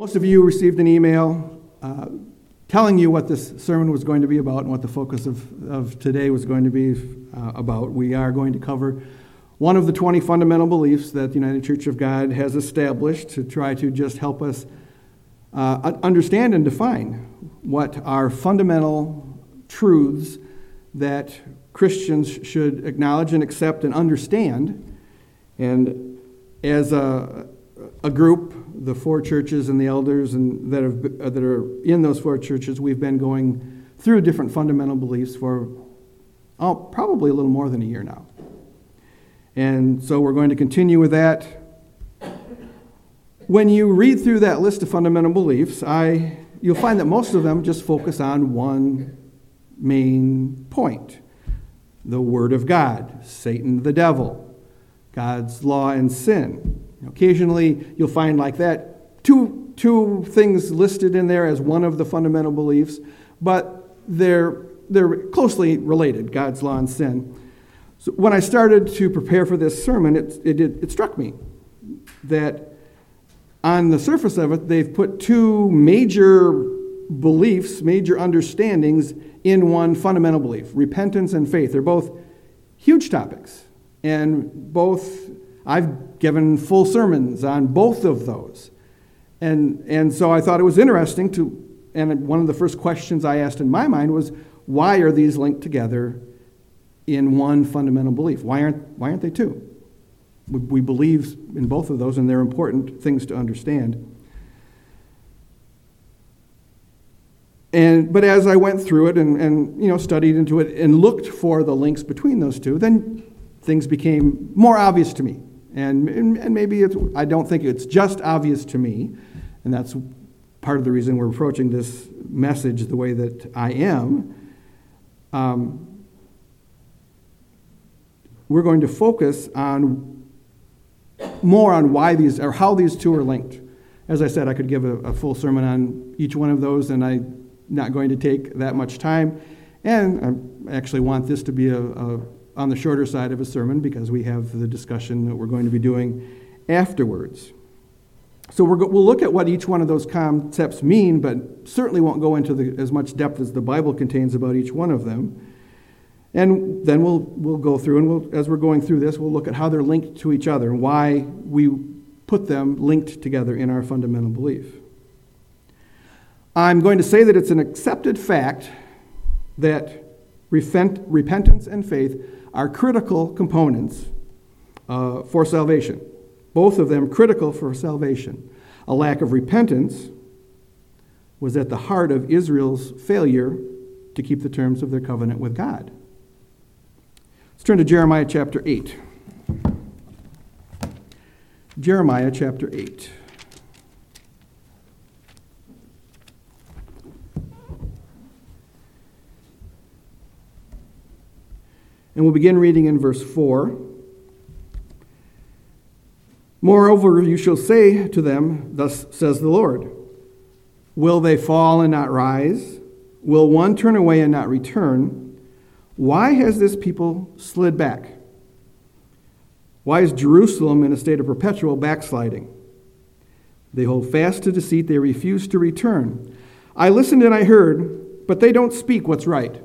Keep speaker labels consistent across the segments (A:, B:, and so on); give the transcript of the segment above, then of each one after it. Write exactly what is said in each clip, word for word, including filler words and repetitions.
A: Most of you received an email uh, telling you what this sermon was going to be about and what the focus of, of today was going to be uh, about. We are going to cover one of the twenty fundamental beliefs that the United Church of God has established to try to just help us uh, understand and define what are fundamental truths that Christians should acknowledge and accept and understand. And as a, a group, the four churches and the elders and that have that are in those four churches, we've been going through different fundamental beliefs for oh, probably a little more than a year now. And so we're going to continue with that. When you read through that list of fundamental beliefs, I you'll find that most of them just focus on one main point: the Word of God, Satan the devil, God's law and sin. Occasionally, you'll find like that two two things listed in there as one of the fundamental beliefs, but they're they're closely related: God's law and sin. So when I started to prepare for this sermon, it it, it, it struck me that on the surface of it, they've put two major beliefs, major understandings in one fundamental belief: repentance and faith. They're both huge topics, and both I've given full sermons on both of those. And and so I thought it was interesting to, and one of the first questions I asked in my mind was, why are these linked together in one fundamental belief? Why aren't why aren't they two? We, we believe in both of those, and they're important things to understand. And but as I went through it and, and you know studied into it and looked for the links between those two, then things became more obvious to me. And, and and maybe it's, I don't think it's just obvious to me, and that's part of the reason we're approaching this message the way that I am. Um, we're going to focus on more on why these, or how these two are linked. As I said, I could give a, a full sermon on each one of those, and I'm not going to take that much time. And I actually want this to be a, a on the shorter side of a sermon because we have the discussion that we're going to be doing afterwards. So we're go- we'll look at what each one of those concepts mean, but certainly won't go into the, as much depth as the Bible contains about each one of them. And then we'll we'll go through, and we'll, as we're going through this, we'll look at how they're linked to each other and why we put them linked together in our fundamental belief. I'm going to say that it's an accepted fact that repent, repentance and faith are critical components uh, for salvation. Both of them critical for salvation. A lack of repentance was at the heart of Israel's failure to keep the terms of their covenant with God. Let's turn to Jeremiah chapter eight. Jeremiah chapter eight. And we'll begin reading in verse four. Moreover, you shall say to them, thus says the Lord, will they fall and not rise? Will one turn away and not return? Why has this people slid back? Why is Jerusalem in a state of perpetual backsliding? They hold fast to deceit, they refuse to return. I listened and I heard, but they don't speak what's right.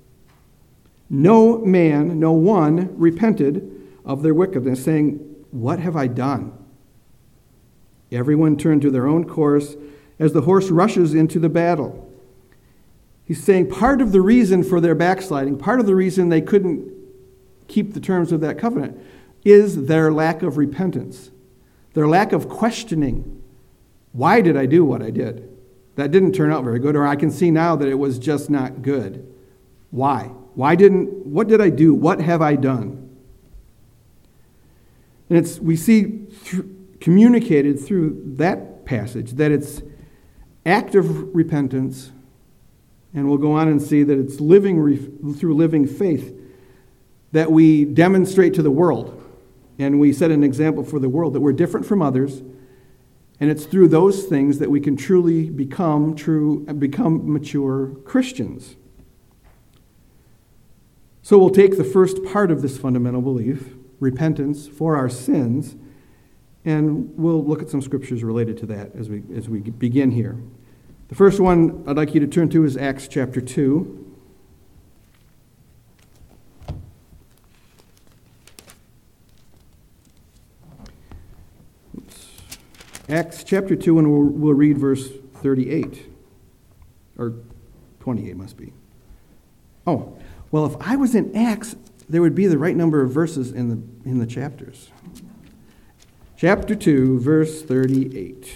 A: No man, no one repented of their wickedness, saying, what have I done? Everyone turned to their own course as the horse rushes into the battle. He's saying part of the reason for their backsliding, part of the reason they couldn't keep the terms of that covenant, is their lack of repentance, their lack of questioning. Why did I do what I did? That didn't turn out very good, or I can see now that it was just not good. Why? Why didn't, what did I do? What have I done? And it's, we see th- communicated through that passage that it's active repentance, and we'll go on and see that it's living re- through living faith that we demonstrate to the world. And we set an example for the world that we're different from others, and it's through those things that we can truly become true, become mature Christians. So we'll take the first part of this fundamental belief, repentance for our sins, And we'll look at some scriptures related to that as we as we begin here. The first one I'd like you to turn to is Acts chapter two. Oops. Acts chapter two, and we'll, we'll read verse thirty-eight. Or twenty-eight must be. Oh, well, if I was in Acts, there would be the right number of verses in the in the chapters. Chapter two, verse thirty-eight.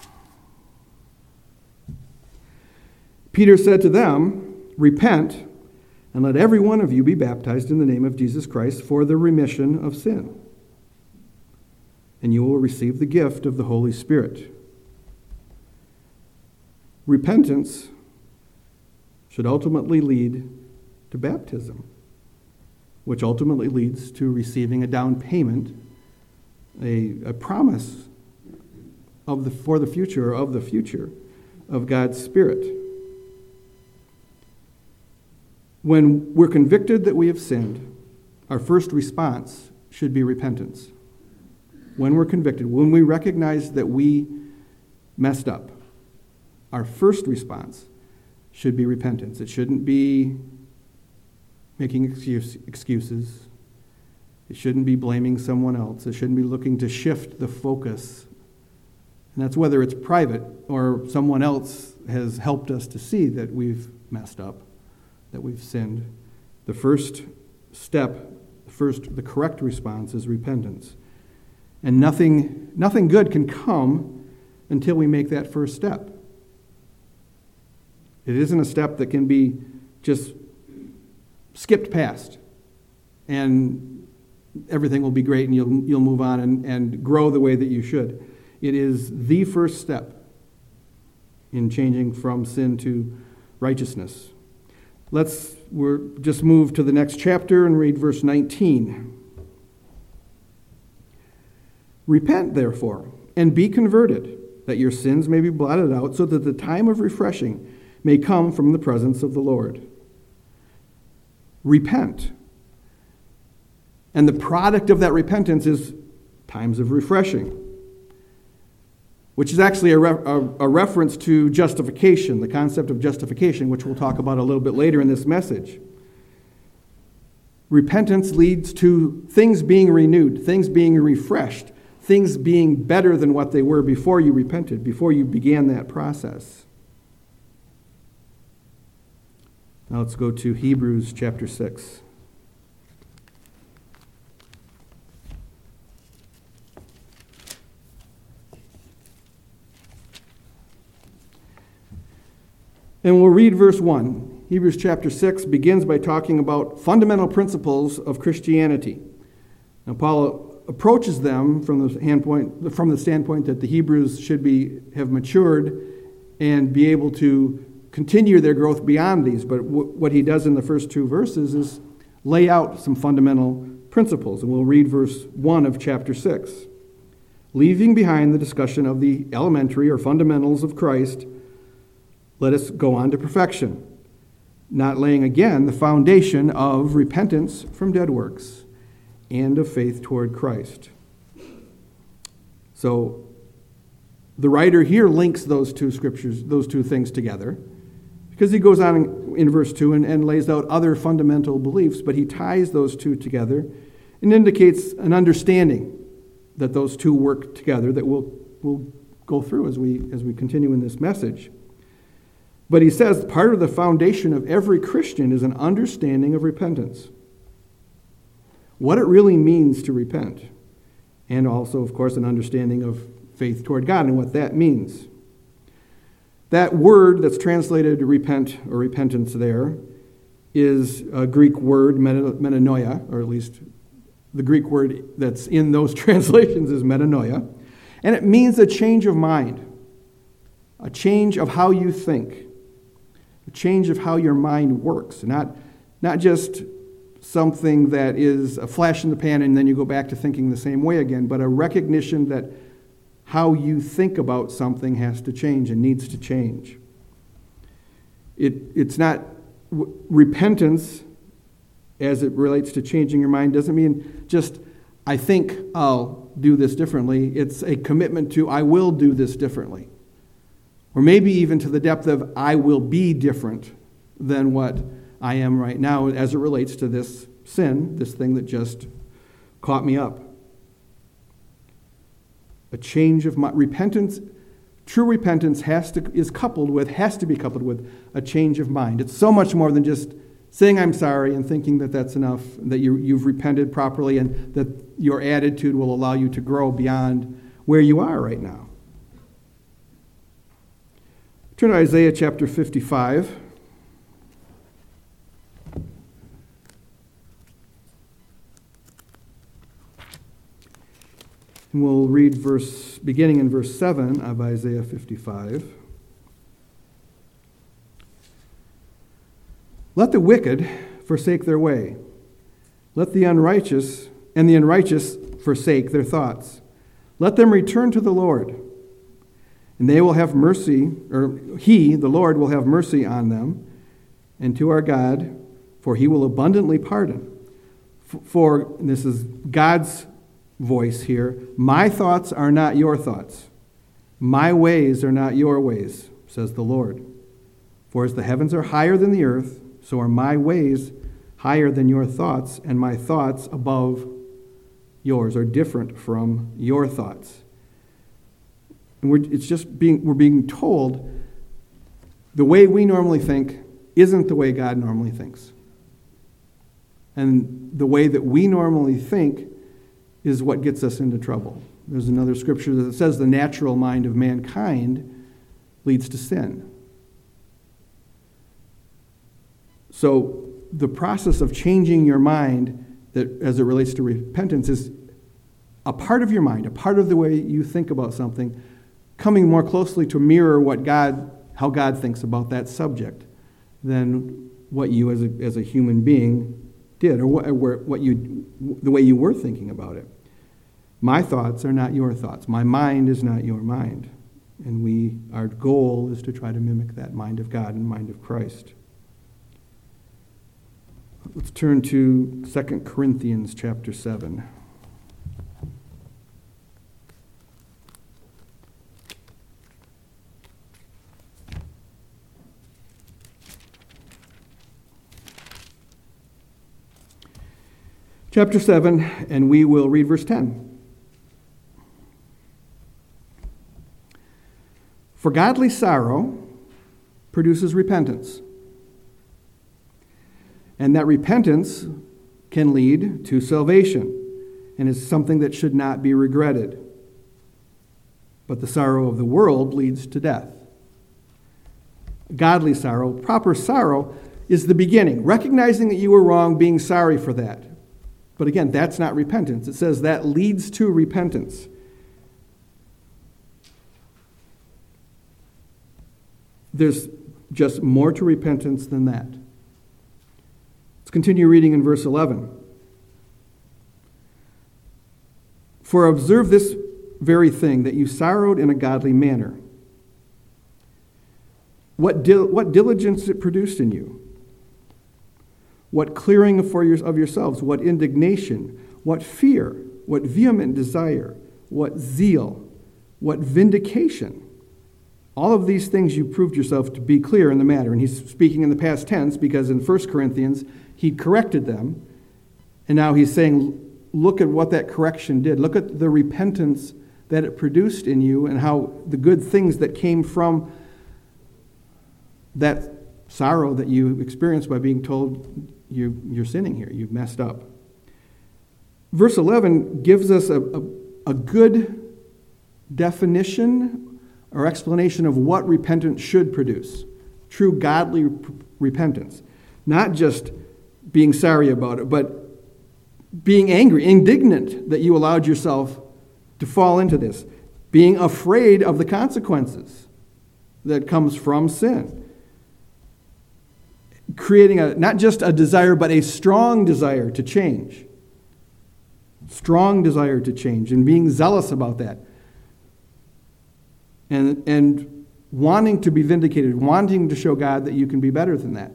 A: Peter said to them, "Repent, and let every one of you be baptized in the name of Jesus Christ for the remission of sin, and you will receive the gift of the Holy Spirit." Repentance should ultimately lead to baptism, which ultimately leads to receiving a down payment, a, a promise of the for the future, of the future of God's Spirit. When we're convicted that we have sinned, our first response should be repentance. When we're convicted, when we recognize that we messed up, our first response should be repentance. It shouldn't be making excuse, excuses. It shouldn't be blaming someone else. It shouldn't be looking to shift the focus. And that's whether it's private or someone else has helped us to see that we've messed up, that we've sinned. The first step, first, the correct response is repentance. And nothing, nothing good can come until we make that first step. It isn't a step that can be just skipped past and everything will be great and you'll you'll move on and, and grow the way that you should. It is the first step in changing from sin to righteousness. Let's we're just move to the next chapter and read verse nineteen. "Repent, therefore, and be converted, that your sins may be blotted out, so that the time of refreshing may come from the presence of the Lord." Repent. And the product of that repentance is times of refreshing, which is actually a, re- a, a reference to justification, the concept of justification, which we'll talk about a little bit later in this message. Repentance leads to things being renewed, things being refreshed, things being better than what they were before you repented, before you began that process. Now let's go to Hebrews chapter six. And we'll read verse one. Hebrews chapter six begins by talking about fundamental principles of Christianity. Now Paul approaches them from the standpoint, from the standpoint that the Hebrews should be have matured and be able to continue their growth beyond these. But w- what he does in the first two verses is lay out some fundamental principles. And we'll read verse one of chapter six. "Leaving behind the discussion of the elementary or fundamentals of Christ, let us go on to perfection, not laying again the foundation of repentance from dead works and of faith toward Christ." So the writer here links those two scriptures, those two things together, because he goes on in, in verse two and, and lays out other fundamental beliefs, but he ties those two together and indicates an understanding that those two work together that we'll, we'll go through as we as we continue in this message. But he says part of the foundation of every Christian is an understanding of repentance, what it really means to repent, and also, of course, an understanding of faith toward God and what that means. That word that's translated repent or repentance there is a Greek word, metanoia, or at least the Greek word that's in those translations is metanoia, and it means a change of mind, a change of how you think, a change of how your mind works, not, not just something that is a flash in the pan and then you go back to thinking the same way again, but a recognition that how you think about something has to change and needs to change. It, it's not w- repentance as it relates to changing your mind doesn't mean just I think I'll do this differently. It's a commitment to, I will do this differently. Or maybe even to the depth of, I will be different than what I am right now as it relates to this sin, this thing that just caught me up. A change of mind. Repentance, true repentance has to is coupled with, has to be coupled with a change of mind. It's so much more than just saying I'm sorry and thinking that that's enough, that you, you've repented properly and that your attitude will allow you to grow beyond where you are right now. Turn to Isaiah chapter fifty-five. And we'll read verse, beginning in verse seven of Isaiah fifty-five. Let the wicked forsake their way. Let the unrighteous and the unrighteous forsake their thoughts. Let them return to the Lord, and they will have mercy, or he, the Lord, will have mercy on them, and to our God, for he will abundantly pardon. For, and this is God's voice here, my thoughts are not your thoughts. My ways are not your ways, says the Lord. For as the heavens are higher than the earth, so are my ways higher than your thoughts, and my thoughts above yours, are different from your thoughts. And we're, it's just being, we're being told the way we normally think isn't the way God normally thinks. And the way that we normally think is what gets us into trouble. There's another scripture that says the natural mind of mankind leads to sin. So the process of changing your mind, that as it relates to repentance, is a part of your mind, a part of the way you think about something, coming more closely to mirror what God, how God thinks about that subject than what you as a, as a human being did, or what, or what you, the way you were thinking about it. My thoughts are not your thoughts. My mind is not your mind. And we, our goal is to try to mimic that mind of God and mind of Christ. Let's turn to Second Corinthians chapter seven. Chapter seven, and we will read verse ten. For godly sorrow produces repentance, and that repentance can lead to salvation and is something that should not be regretted. But the sorrow of the world leads to death. Godly sorrow, proper sorrow, is the beginning, recognizing that you were wrong, being sorry for that. But again, that's not repentance. It says that leads to repentance. There's just more to repentance than that. Let's continue reading in verse eleven. For observe this very thing, that you sorrowed in a godly manner. What, dil- what diligence it produced in you? What clearing for your, of yourselves? What indignation? What fear? What vehement desire? What zeal? What vindication? All of these things you proved yourself to be clear in the matter. And he's speaking in the past tense because in First Corinthians he corrected them. And now he's saying, look at what that correction did. Look at the repentance that it produced in you and how the good things that came from that sorrow that you experienced by being told you, you're sinning here, you've messed up. Verse eleven gives us a, a, a good definition or explanation of what repentance should produce. True godly repentance. Not just being sorry about it, but being angry, indignant that you allowed yourself to fall into this. Being afraid of the consequences that comes from sin. Creating a not just a desire, but a strong desire to change. Strong desire to change and being zealous about that. And, and wanting to be vindicated, wanting to show God that you can be better than that.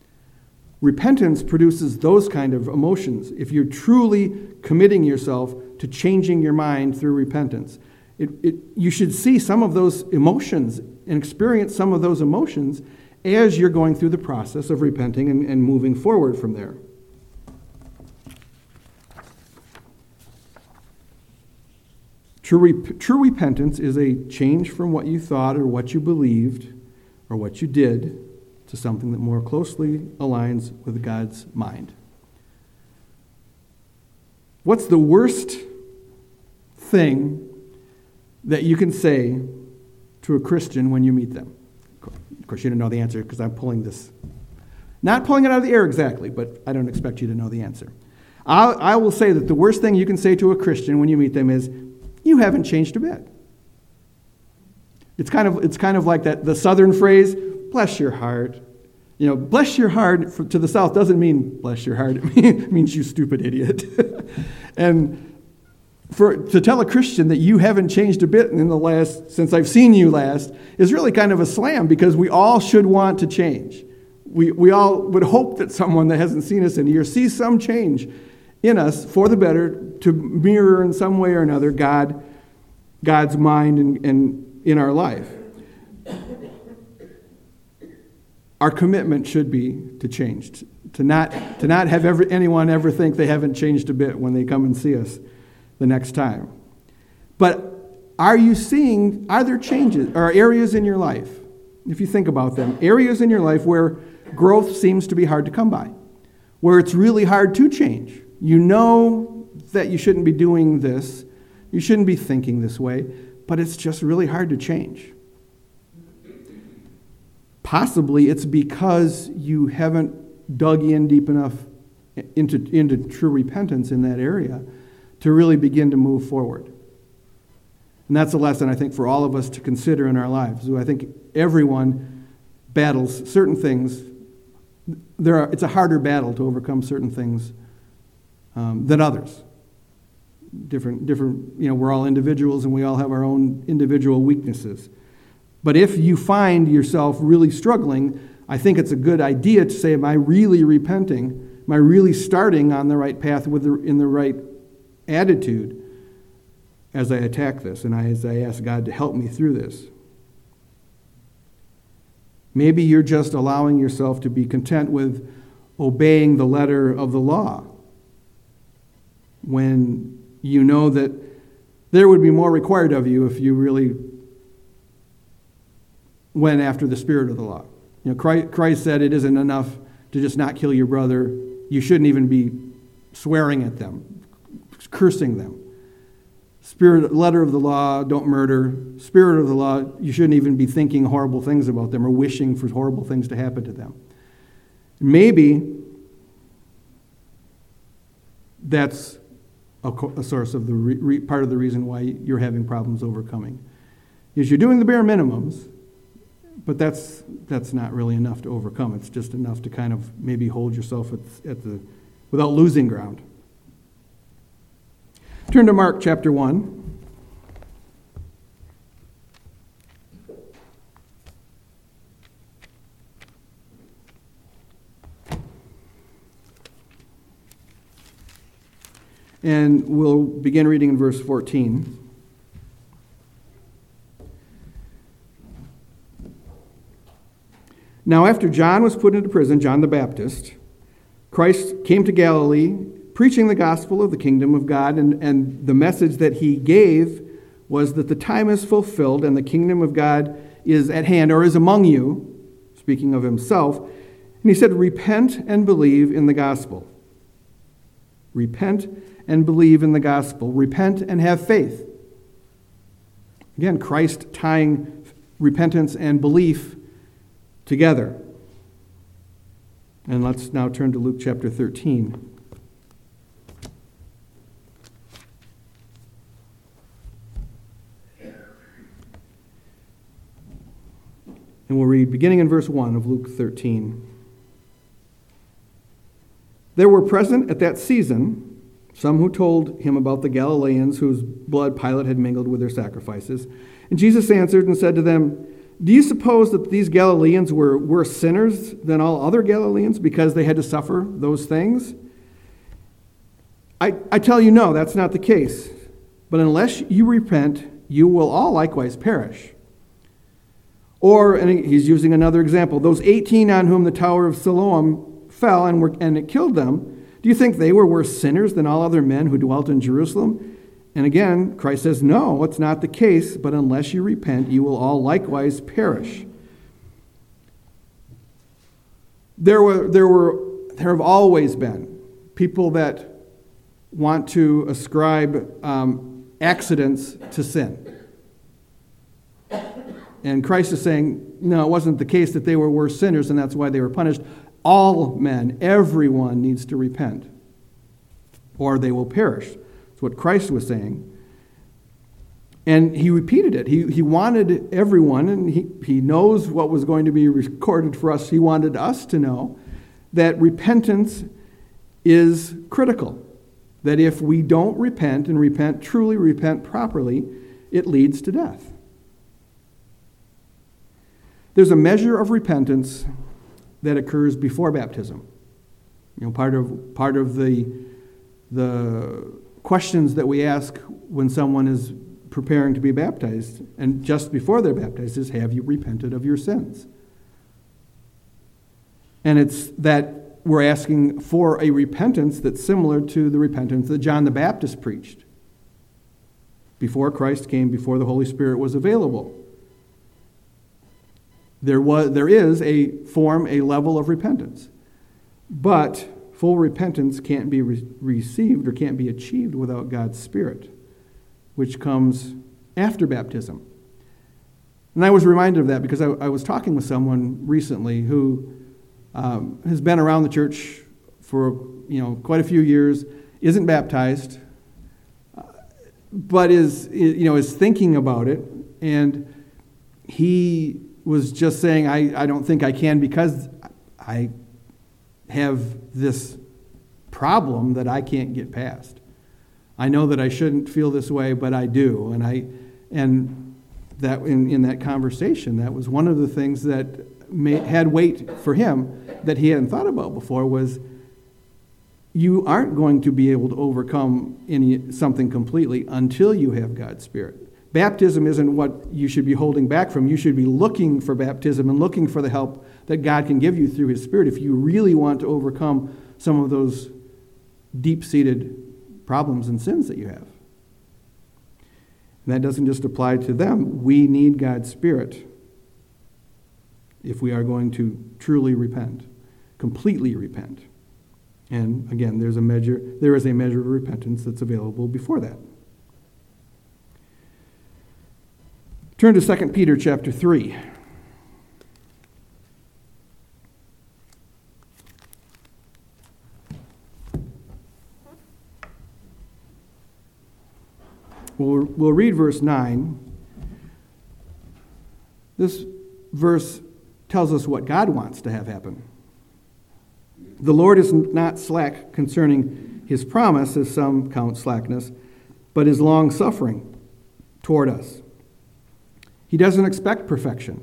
A: Repentance produces those kind of emotions. If you're truly committing yourself to changing your mind through repentance. It, it, you should see some of those emotions and experience some of those emotions as you're going through the process of repenting and, and moving forward from there. True, rep- true repentance is a change from what you thought or what you believed or what you did to something that more closely aligns with God's mind. What's the worst thing that you can say to a Christian when you meet them? Of course, you don't know the answer because I'm pulling this. Not pulling it out of the air exactly, but I don't expect you to know the answer. I'll, I will say that the worst thing you can say to a Christian when you meet them is, you haven't changed a bit. It's kind of it's kind of like that the Southern phrase, bless your heart. You know, bless your heart for, to the South doesn't mean bless your heart. It means you stupid idiot. And for to tell a Christian that you haven't changed a bit in the last, since I've seen you last, is really kind of a slam because we all should want to change. We we all would hope that someone that hasn't seen us in a year sees some change in us for the better, to mirror in some way or another God, God's mind and, and in our life. Our commitment should be to change, to not to not have ever, anyone ever think they haven't changed a bit when they come and see us the next time. But are you seeing, are there changes, or areas in your life, if you think about them, areas in your life where growth seems to be hard to come by, where it's really hard to change? You know that you shouldn't be doing this, you shouldn't be thinking this way, but it's just really hard to change. Possibly it's because you haven't dug in deep enough into, into true repentance in that area to really begin to move forward. And that's a lesson, I think, for all of us to consider in our lives. I think everyone battles certain things. There are, it's a harder battle to overcome certain things Um, than others. Different, different, you know, we're all individuals and we all have our own individual weaknesses. But if you find yourself really struggling, I think it's a good idea to say, am I really repenting? Am I really starting on the right path with the, in the right attitude as I attack this and I, as I ask God to help me through this? Maybe you're just allowing yourself to be content with obeying the letter of the law, when you know that there would be more required of you if you really went after the spirit of the law. You know, Christ, Christ said it isn't enough to just not kill your brother. You shouldn't even be swearing at them, cursing them. Spirit, letter of the law, don't murder. Spirit of the law, you shouldn't even be thinking horrible things about them or wishing for horrible things to happen to them. Maybe that's A, a source of the re, re, part of the reason why you're having problems overcoming is you're doing the bare minimums, but that's that's not really enough to overcome. It's just enough to kind of maybe hold yourself at, at the without losing ground. Turn to Mark chapter one. And we'll begin reading in verse fourteen. Now after John was put into prison, John the Baptist, Christ came to Galilee, preaching the gospel of the kingdom of God, and, and the message that he gave was that the time is fulfilled and the kingdom of God is at hand, or is among you, speaking of himself. And he said, repent and believe in the gospel. Repent and believe in the gospel. Repent and have faith. Again, Christ tying repentance and belief together. And let's now turn to Luke chapter thirteen. And we'll read beginning in verse one of Luke thirteen. There were present at that season some who told him about the Galileans whose blood Pilate had mingled with their sacrifices. And Jesus answered and said to them, do you suppose that these Galileans were worse sinners than all other Galileans because they had to suffer those things? I, I tell you, no, that's not the case. But unless you repent, you will all likewise perish. Or, and he's using another example, those eighteen on whom the Tower of Siloam fell and, were, and it killed them, do you think they were worse sinners than all other men who dwelt in Jerusalem? And again, Christ says, no, it's not the case, but unless you repent, you will all likewise perish. There were, there were, there have always been people that want to ascribe um, accidents to sin. And Christ is saying, no, it wasn't the case that they were worse sinners and that's why they were punished. All men, everyone needs to repent, or they will perish. That's what Christ was saying. And he repeated it. He, he wanted everyone, and he, he knows what was going to be recorded for us. He wanted us to know that repentance is critical. That if we don't repent and repent, truly repent properly, it leads to death. There's a measure of repentance that occurs before baptism. You know, part of part of the the questions that we ask when someone is preparing to be baptized, and just before they're baptized, is, have you repented of your sins? And it's that we're asking for a repentance that's similar to the repentance that John the Baptist preached before Christ came, before the Holy Spirit was available. There was, there is a form, a level of repentance. But full repentance can't be re- received or can't be achieved without God's Spirit, which comes after baptism. And I was reminded of that because I, I was talking with someone recently who um, has been around the church for you know quite a few years, isn't baptized, uh, but is you know is thinking about it, and he was just saying, I, I don't think I can because I have this problem that I can't get past. I know that I shouldn't feel this way, but I do. And I and that in, in that conversation, that was one of the things that may, had weight for him that he hadn't thought about before was you aren't going to be able to overcome any something completely until you have God's Spirit. Baptism isn't what you should be holding back from. You should be looking for baptism and looking for the help that God can give you through His Spirit if you really want to overcome some of those deep-seated problems and sins that you have. And that doesn't just apply to them. We need God's Spirit if we are going to truly repent, completely repent. And again, there's a measure, there is a measure of repentance that's available before that. Turn to Second Peter chapter three. We'll, we'll read verse nine. This verse tells us what God wants to have happen. The Lord is not slack concerning His promise, as some count slackness, but is long-suffering toward us. He doesn't expect perfection.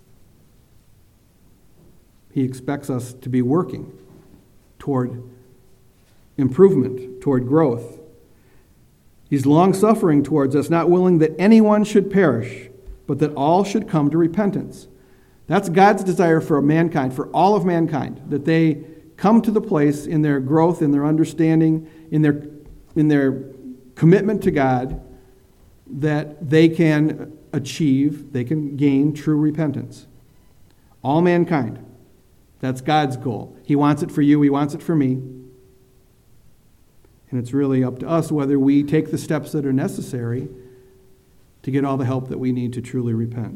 A: He expects us to be working toward improvement, toward growth. He's long-suffering towards us, not willing that anyone should perish, but that all should come to repentance. That's God's desire for mankind, for all of mankind, that they come to the place in their growth, in their understanding, in their, in their commitment to God, that they can achieve, they can gain true repentance. All mankind. That's God's goal. He wants it for you, He wants it for me. And it's really up to us whether we take the steps that are necessary to get all the help that we need to truly repent.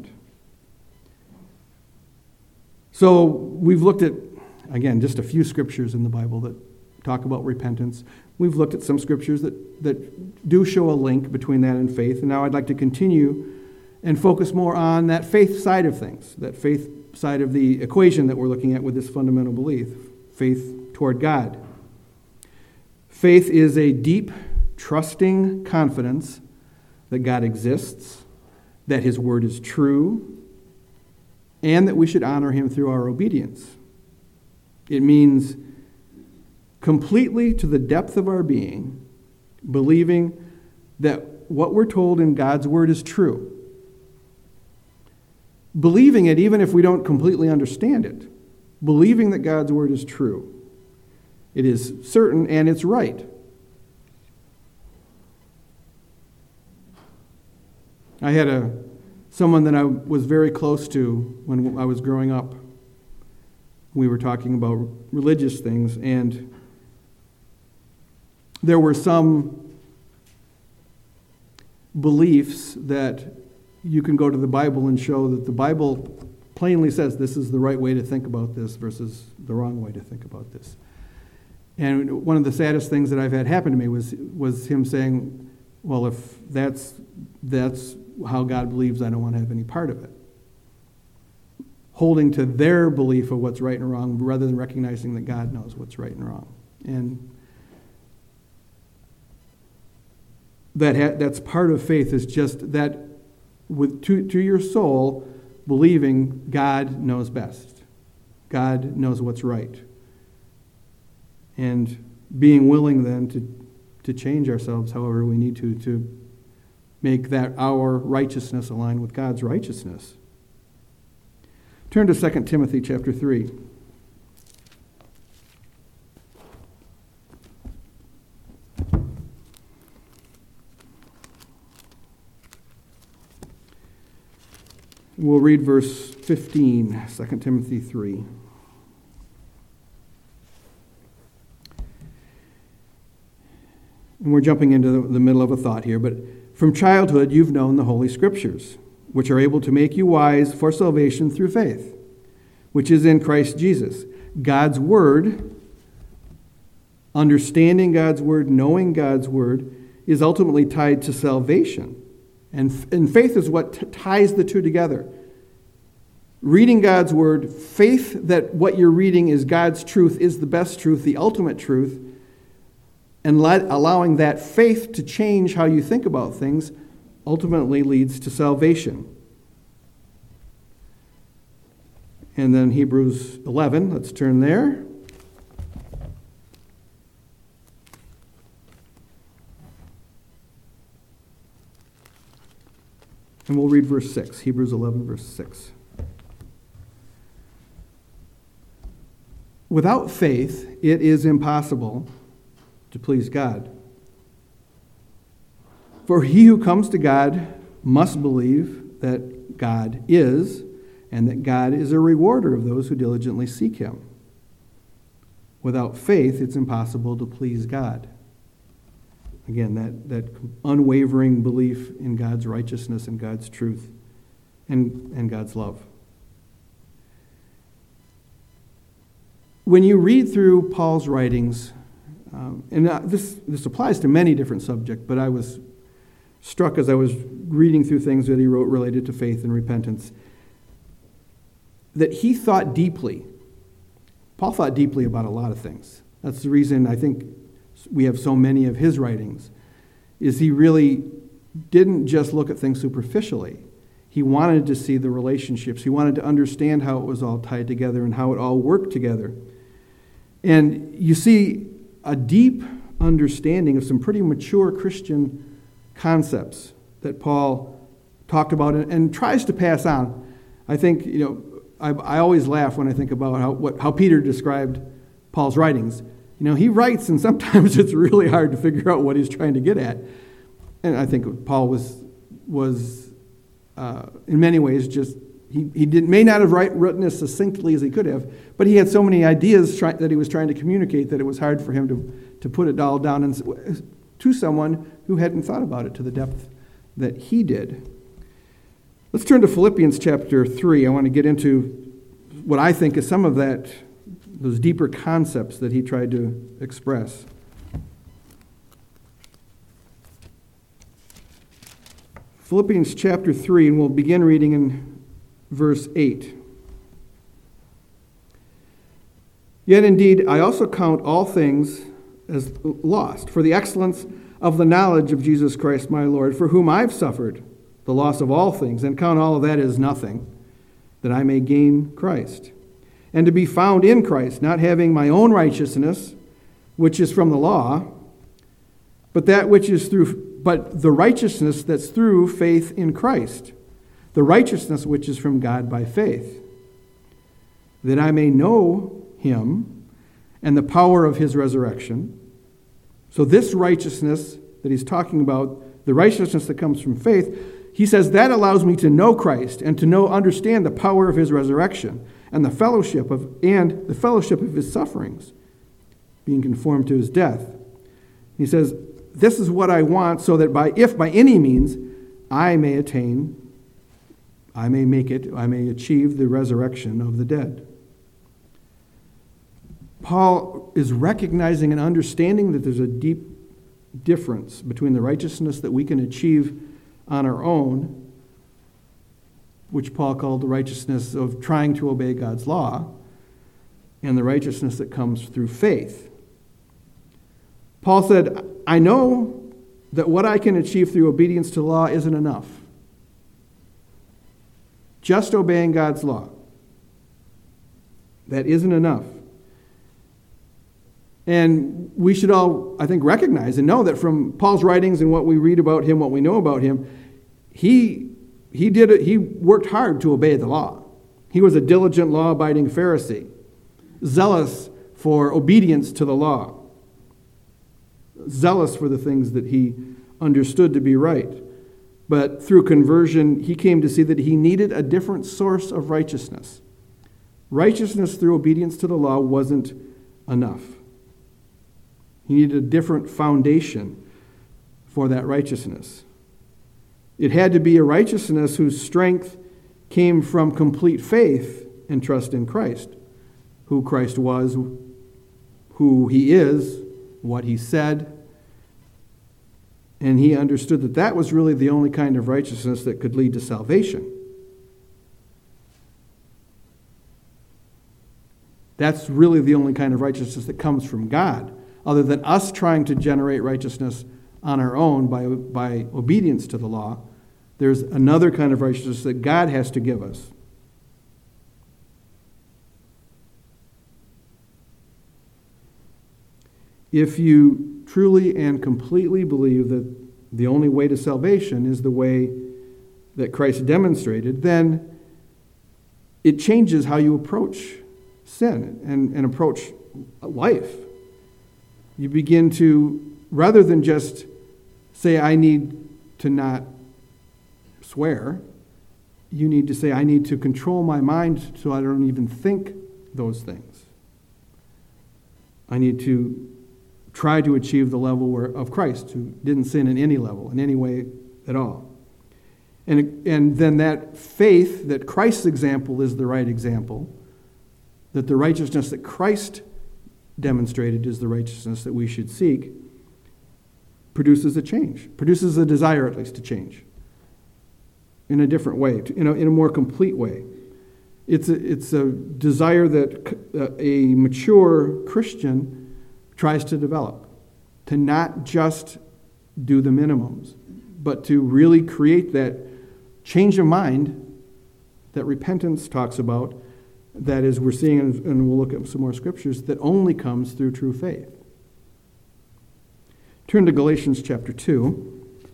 A: So we've looked at, again, just a few scriptures in the Bible that talk about repentance. We've looked at some scriptures that, that do show a link between that and faith. And now I'd like to continue and focus more on that faith side of things, that faith side of the equation that we're looking at with this fundamental belief, faith toward God. Faith is a deep, trusting confidence that God exists, that His word is true, and that we should honor Him through our obedience. It means completely to the depth of our being believing that what we're told in God's Word is true. Believing it even if we don't completely understand it. Believing that God's Word is true. It is certain and it's right. I had a someone that I was very close to when I was growing up. We were talking about religious things, and there were some beliefs that you can go to the Bible and show that the Bible plainly says this is the right way to think about this versus the wrong way to think about this. And one of the saddest things that I've had happen to me was was him saying, well, if that's that's how God believes, I don't want to have any part of it. Holding to their belief of what's right and wrong rather than recognizing that God knows what's right and wrong. And that ha- that's part of faith, is just that with to, to your soul believing God knows best. God knows what's right. And being willing then to, to change ourselves however we need to, to make that our righteousness align with God's righteousness. Turn to Second Timothy chapter three. We'll read verse fifteen, Second Timothy three. And we're jumping into the, the middle of a thought here, but from childhood you've known the Holy Scriptures, which are able to make you wise for salvation through faith, which is in Christ Jesus. God's Word, understanding God's Word, knowing God's Word, is ultimately tied to salvation. And, and faith is what t- ties the two together. Reading God's Word, faith that what you're reading is God's truth, is the best truth, the ultimate truth, and let, allowing that faith to change how you think about things ultimately leads to salvation. And then Hebrews eleven, let's turn there. And we'll read verse six, Hebrews eleven, verse six. Without faith, it is impossible to please God. For he who comes to God must believe that God is, and that God is a rewarder of those who diligently seek him. Without faith, it's impossible to please God. Again, that, that unwavering belief in God's righteousness and God's truth and, and God's love. When you read through Paul's writings, um, and uh, this, this applies to many different subjects, but I was struck as I was reading through things that he wrote related to faith and repentance, that he thought deeply. Paul thought deeply about a lot of things. That's the reason I think we have so many of his writings, is he really didn't just look at things superficially. He wanted to see the relationships. He wanted to understand how it was all tied together and how it all worked together. And you see a deep understanding of some pretty mature Christian concepts that Paul talked about and, and tries to pass on. I think, you know, I, I always laugh when I think about how, what, how Peter described Paul's writings. You know, he writes, and sometimes it's really hard to figure out what he's trying to get at. And I think Paul was, was uh, in many ways, just, he, he did, may not have write, written as succinctly as he could have, but he had so many ideas try, that he was trying to communicate that it was hard for him to, to put it all down and, to someone who hadn't thought about it to the depth that he did. Let's turn to Philippians chapter three. I want to get into what I think is some of that, those deeper concepts that he tried to express. Philippians chapter three, and we'll begin reading in verse eight. Yet indeed, I also count all things as lost for the excellence of the knowledge of Jesus Christ my Lord, for whom I've suffered the loss of all things, and count all of that as nothing, that I may gain Christ, and to be found in Christ, not having my own righteousness, which is from the law, but that which is through, but the righteousness that's through faith in Christ, the righteousness which is from God by faith, that I may know him and the power of his resurrection. So this righteousness that he's talking about, the righteousness that comes from faith, he says that allows me to know Christ and to know, understand the power of his resurrection and the fellowship of and the fellowship of his sufferings, being conformed to his death. He says, this is what I want, so that by if by any means I may attain, I may make it, I may achieve the resurrection of the dead. Paul is recognizing and understanding that there's a deep difference between the righteousness that we can achieve on our own, which Paul called the righteousness of trying to obey God's law, and the righteousness that comes through faith. Paul said, I know that what I can achieve through obedience to law isn't enough. Just obeying God's law, that isn't enough. And we should all, I think, recognize and know that from Paul's writings and what we read about him, what we know about him, he he did it, he worked hard to obey the law. He was a diligent, law-abiding Pharisee, zealous for obedience to the law, zealous for the things that he understood to be right. But through conversion, he came to see that he needed a different source of righteousness. Righteousness through obedience to the law wasn't enough. He needed a different foundation for that righteousness. It had to be a righteousness whose strength came from complete faith and trust in Christ, who Christ was, who he is, what he said. And he understood that that was really the only kind of righteousness that could lead to salvation. That's really the only kind of righteousness that comes from God, other than us trying to generate righteousness on our own by, by obedience to the law. There's another kind of righteousness that God has to give us. If you truly and completely believe that the only way to salvation is the way that Christ demonstrated, then it changes how you approach sin and, and approach life. You begin to, rather than just say, I need to not swear, you need to say, I need to control my mind so I don't even think those things. I need to try to achieve the level where, of Christ, who didn't sin in any level, in any way at all. And, and then that faith that Christ's example is the right example, that the righteousness that Christ demonstrated is the righteousness that we should seek, produces a change, produces a desire at least to change in a different way, in a, in a more complete way. It's a, it's a desire that a mature Christian tries to develop, to not just do the minimums, but to really create that change of mind that repentance talks about, that is, we're seeing, and we'll look at some more scriptures, that only comes through true faith. Turn to Galatians chapter two.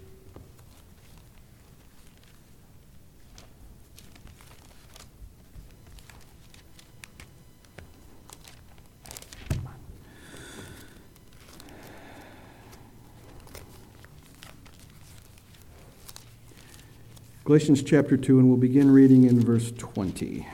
A: Galatians chapter two, and we'll begin reading in verse twenty.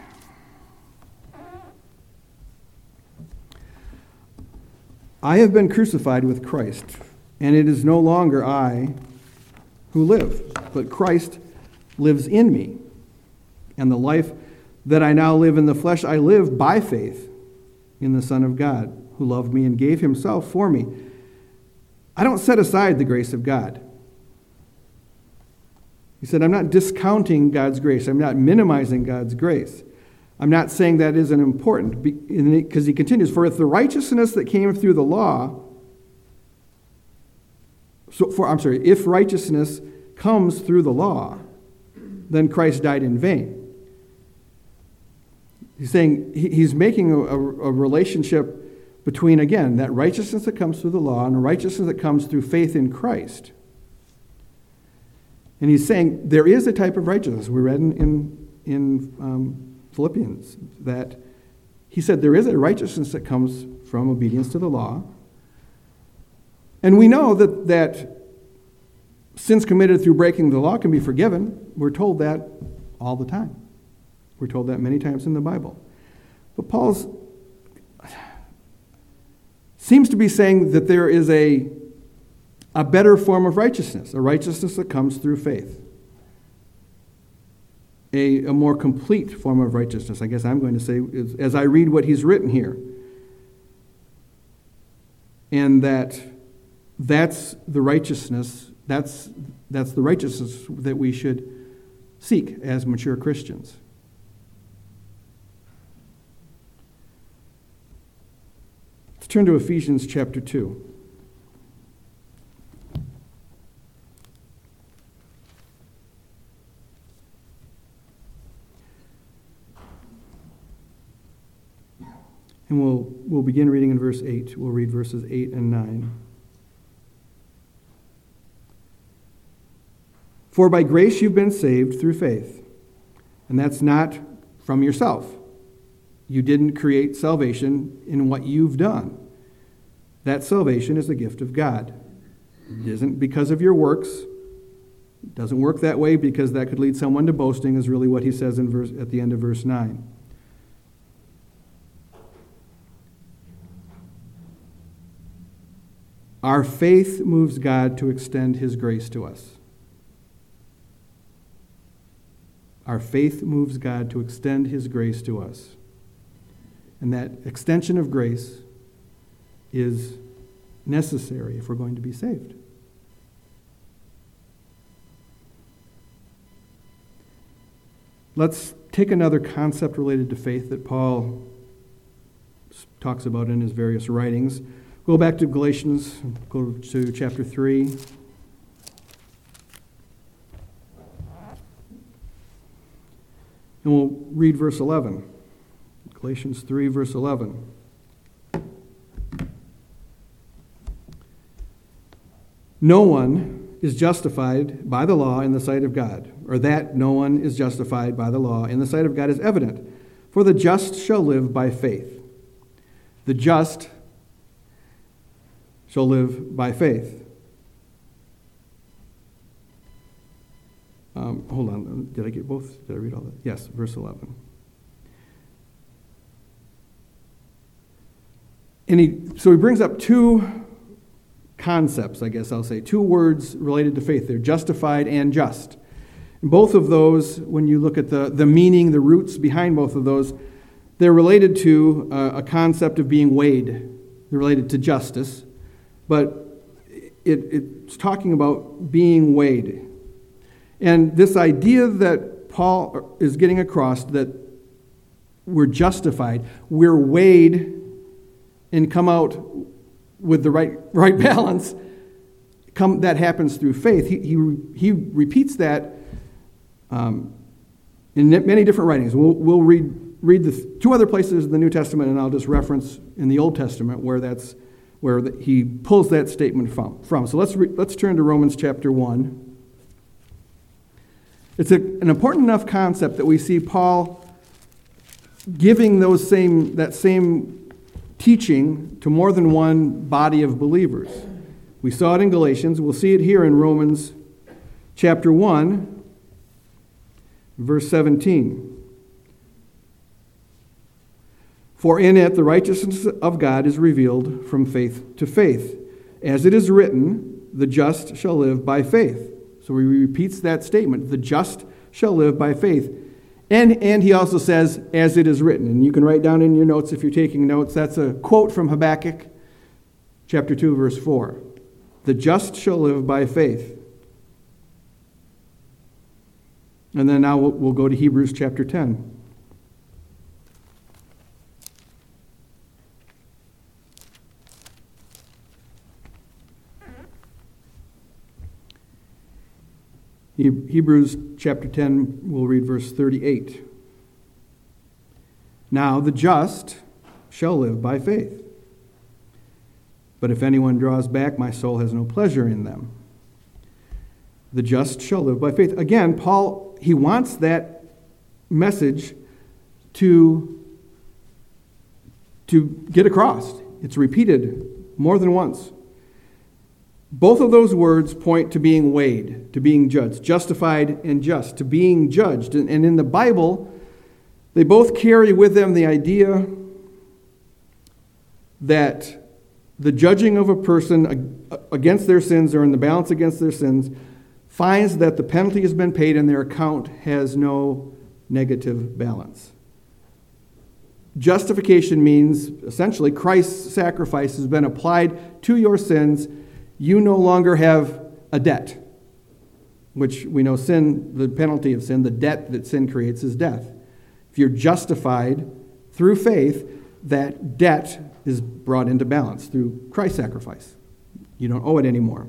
A: I have been crucified with Christ, and it is no longer I who live, but Christ lives in me. And the life that I now live in the flesh, I live by faith in the Son of God, who loved me and gave himself for me. I don't set aside the grace of God. He said, I'm not discounting God's grace. I'm not minimizing God's grace. I'm not saying that isn't important, because he continues, for if the righteousness that came through the law, so for I'm sorry, if righteousness comes through the law, then Christ died in vain. He's saying he's making a, a relationship between, again, that righteousness that comes through the law and the righteousness that comes through faith in Christ. And he's saying there is a type of righteousness. We read in, in, in um, Philippians that he said there is a righteousness that comes from obedience to the law. And we know that, that sins committed through breaking the law can be forgiven. We're told that all the time. We're told that many times in the Bible. But Paul's seems to be saying that there is a, a better form of righteousness, a righteousness that comes through faith. A, a more complete form of righteousness, I guess I'm going to say, is, as I read what he's written here. And that that's the righteousness, that's, that's the righteousness that we should seek as mature Christians. Let's turn to Ephesians chapter two. And we'll, we'll begin reading in verse eight. We'll read verses eight and nine. For by grace you've been saved through faith, and that's not from yourself. You didn't create salvation in what you've done. That salvation is the gift of God. It isn't because of your works. It doesn't work that way because that could lead someone to boasting, is really what he says in verse, at the end of verse nine. Our faith moves God to extend his grace to us. Our faith moves God to extend his grace to us. And that extension of grace is necessary if we're going to be saved. Let's take another concept related to faith that Paul talks about in his various writings. Go back to Galatians, go to chapter three. And we'll read verse eleven. Galatians three, verse eleven. No one is justified by the law in the sight of God, or that no one is justified by the law in the sight of God is evident, for the just shall live by faith. The just shall live by faith. Um, hold on, did I get both? Did I read all that? Yes, verse eleven. And he, so he brings up two concepts, I guess I'll say, two words related to faith. They're justified and just. And both of those, when you look at the, the meaning, the roots behind both of those, they're related to uh, a concept of being weighed. They're related to justice. But it, it's talking about being weighed. And this idea that Paul is getting across, that we're justified, we're weighed and come out with the right right balance, come, that happens through faith. He, he, he repeats that um, in many different writings. We'll, we'll read, read the two other places in the New Testament, and I'll just reference in the Old Testament where that's where the, he pulls that statement from. from. So let's re, let's turn to Romans chapter one. It's a, an important enough concept that we see Paul giving those same that same teaching to more than one body of believers. We saw it in Galatians. We'll see it here in Romans chapter one, verse seventeen. For in it the righteousness of God is revealed from faith to faith. As it is written, the just shall live by faith. So he repeats that statement, the just shall live by faith. And, and he also says, as it is written. And you can write down in your notes if you're taking notes, that's a quote from Habakkuk chapter two, verse four. The just shall live by faith. And then now we'll, we'll go to Hebrews chapter ten. Hebrews chapter ten, we'll read verse thirty-eight. Now the just shall live by faith. But if anyone draws back, my soul has no pleasure in them. The just shall live by faith. Again, Paul, he wants that message to, to get across. It's repeated more than once. Both of those words point to being weighed, to being judged, justified and just, to being judged. And, and in the Bible, they both carry with them the idea that the judging of a person against their sins or in the balance against their sins finds that the penalty has been paid and their account has no negative balance. Justification means essentially Christ's sacrifice has been applied to your sins. You no longer have a debt, which we know sin, the penalty of sin, the debt that sin creates is death. If you're justified through faith, that debt is brought into balance through Christ's sacrifice. You don't owe it anymore.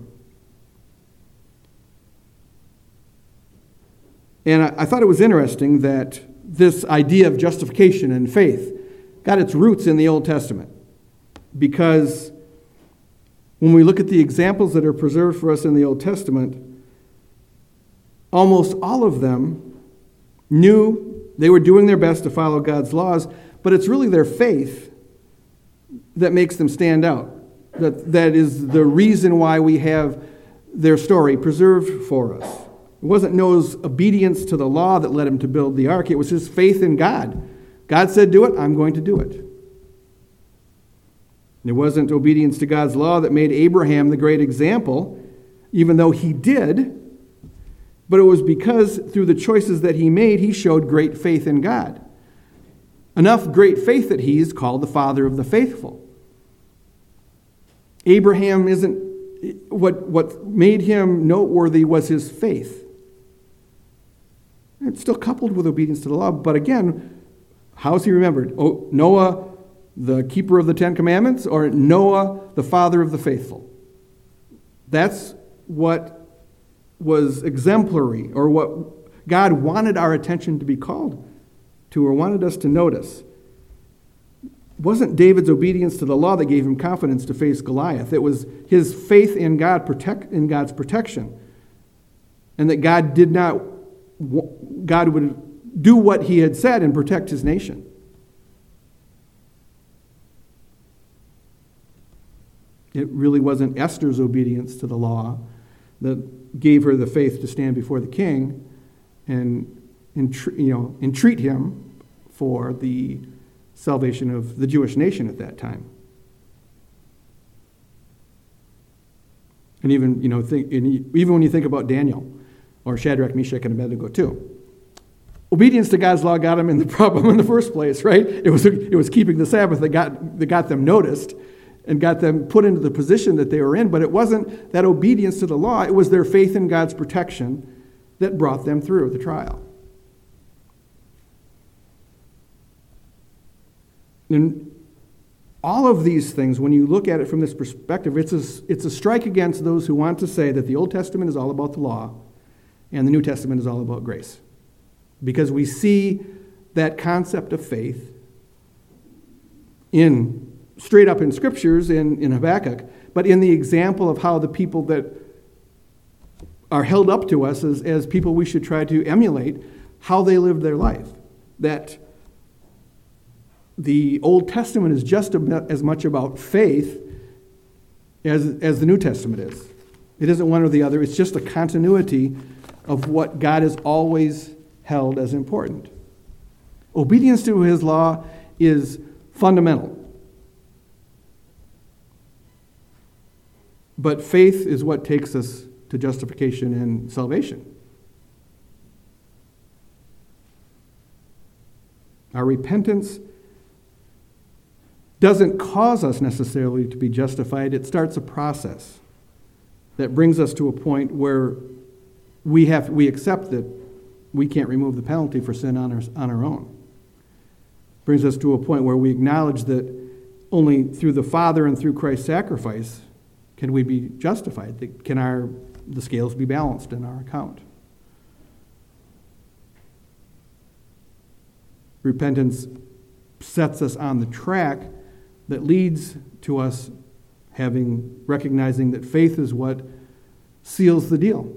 A: And I, I thought it was interesting that this idea of justification and faith got its roots in the Old Testament, because when we look at the examples that are preserved for us in the Old Testament, almost all of them knew they were doing their best to follow God's laws, but it's really their faith that makes them stand out. That, that is the reason why we have their story preserved for us. It wasn't Noah's obedience to the law that led him to build the ark. It was his faith in God. God said, do it, I'm going to do it. It wasn't obedience to God's law that made Abraham the great example, even though he did, but it was because through the choices that he made, he showed great faith in God. Enough great faith that he is called the father of the faithful. Abraham isn't, what, what made him noteworthy was his faith. It's still coupled with obedience to the law, but again, how is he remembered? Oh, Noah, the keeper of the Ten Commandments, or Noah, the father of the faithful? That's what was exemplary, or what God wanted our attention to be called to, or wanted us to notice. It wasn't David's obedience to the law that gave him confidence to face Goliath. It was his faith in God, protect, in God's protection, and that God did not, God would do what he had said and protect his nation. It really wasn't Esther's obedience to the law that gave her the faith to stand before the king and, entreat, you know, entreat him for the salvation of the Jewish nation at that time. And even, you know, think, and even when you think about Daniel or Shadrach, Meshach, and Abednego too, obedience to God's law got them in the problem in the first place, right? It was it was keeping the Sabbath that got that got them noticed and got them put into the position that they were in. But it wasn't that obedience to the law; it was their faith in God's protection that brought them through the trial. And all of these things, when you look at it from this perspective, it's a, it's a strike against those who want to say that the Old Testament is all about the law and the New Testament is all about grace. Because we see that concept of faith in straight up in Scriptures, in, in Habakkuk, but in the example of how the people that are held up to us as, as people we should try to emulate, how they lived their life. That the Old Testament is just as much about faith as, as the New Testament is. It isn't one or the other. It's just a continuity of what God has always held as important. Obedience to his law is fundamental. But faith is what takes us to justification and salvation. Our repentance doesn't cause us necessarily to be justified. It starts a process that brings us to a point where we have we accept that we can't remove the penalty for sin on our, on our own. Brings us to a point where we acknowledge that only through the Father and through Christ's sacrifice can we be justified. That can our the scales be balanced in our account. Repentance sets us on the track that leads to us having recognizing that faith is what seals the deal.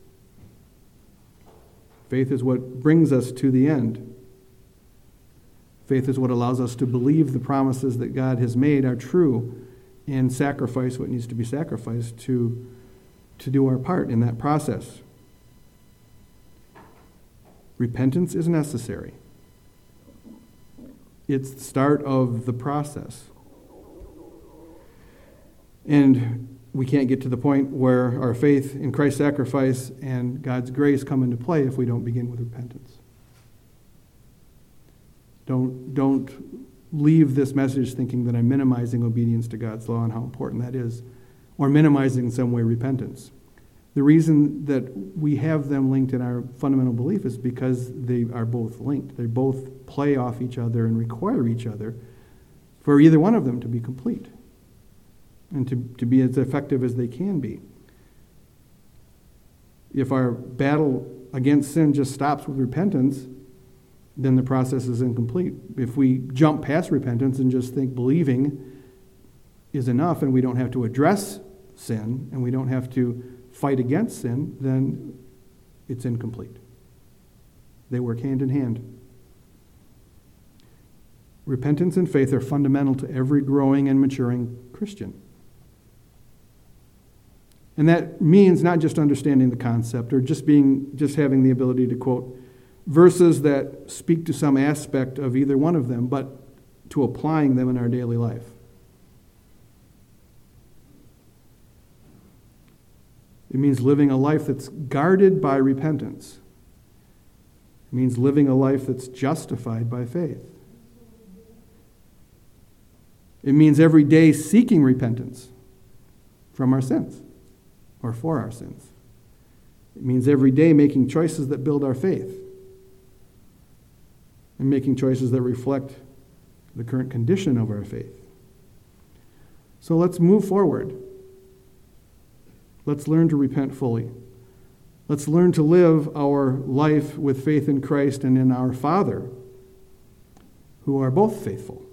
A: Faith is what brings us to the end. Faith is what allows us to believe the promises that God has made are true and sacrifice what needs to be sacrificed to, to do our part in that process. Repentance is necessary. It's the start of the process. And we can't get to the point where our faith in Christ's sacrifice and God's grace come into play if we don't begin with repentance. Don't, don't leave this message thinking that I'm minimizing obedience to God's law and how important that is, or minimizing in some way repentance. The reason that we have them linked in our fundamental belief is because they are both linked. They both play off each other and require each other for either one of them to be complete and to, to be as effective as they can be. If our battle against sin just stops with repentance, then the process is incomplete. If we jump past repentance and just think believing is enough and we don't have to address sin and we don't have to fight against sin, then it's incomplete. They work hand in hand. Repentance and faith are fundamental to every growing and maturing Christian. And that means not just understanding the concept or just being just having the ability to quote verses that speak to some aspect of either one of them, but to applying them in our daily life. It means living a life that's guarded by repentance. It means living a life that's justified by faith. It means every day seeking repentance from our sins or for our sins. It means every day making choices that build our faith and making choices that reflect the current condition of our faith. So let's move forward. Let's learn to repent fully. Let's learn to live our life with faith in Christ and in our Father, who are both faithful.